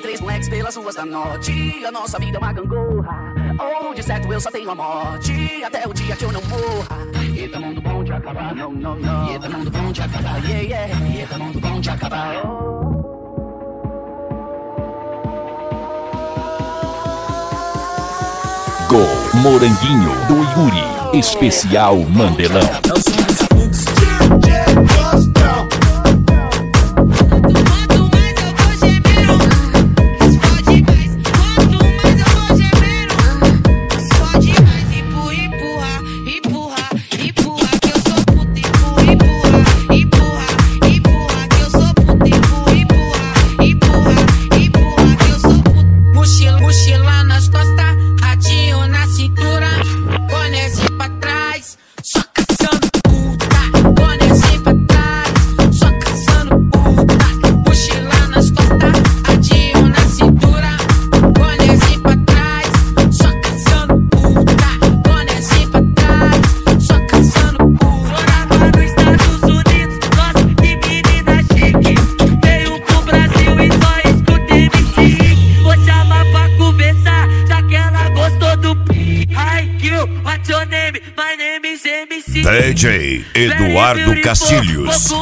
três moleques pelas ruas da norte. A nossa vida é uma gangorra. Ou de certo eu só tenho a morte, até o dia que eu não morra. Eita mundo bom de acabar, não, não, não. Eita mundo bom de acabar, yeah, yeah. Eita mundo bom de acabar, Gol Moranguinho do Yuri, especial Mandelão. DJ Eduardo Castilhos.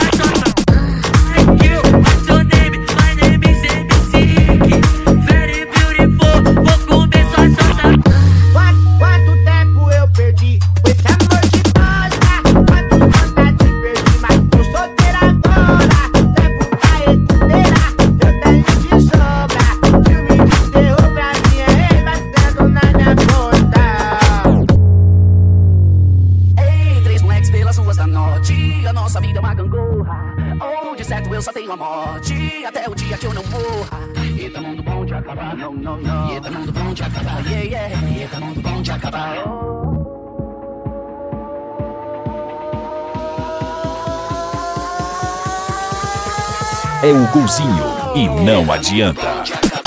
Quanto tempo eu perdi com esse amor de bosta? Quantas vontades perdi, mas tô solteira agora. Tempo pra recuperar, eu tenho de sobra. Filme de terror pra mim é batendo na minha porta. Ei, três moleques pelas ruas da norte. A nossa vida é uma gangorra. Ou de certo eu só tenho a morte, até o dia que eu não morra. Eita mundo bom de acabar, não, não, não. Eita mundo bom de acabar, yeah, yeah. Eita mundo bom de acabar, É o golzinho e não adianta.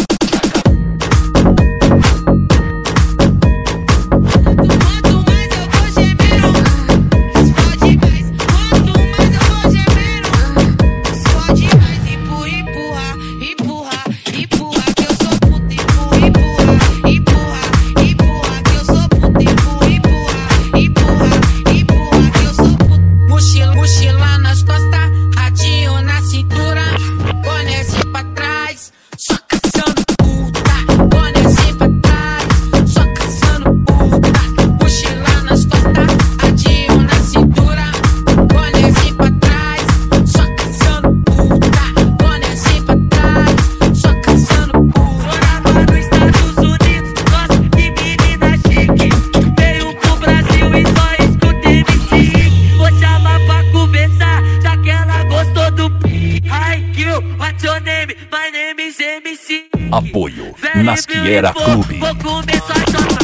Mochila nas costas, radinho na cintura, bonézinho pra trás, só caçando puta. Bonézinho pra trás, só caçando puta. Mochila nas costas, radinho na cintura, bonézinho pra trás, só caçando puta. Bonézinho pra trás, só caçando puta. Morava nos Estados Unidos, gosto de menina chique. Veio pro Brasil e só escuta MC. Vou chamar pra conversar, já que ela gostou do Hi, Q, what's your name? My name is MC. Apoio Nasquiera Clube. Vou começar a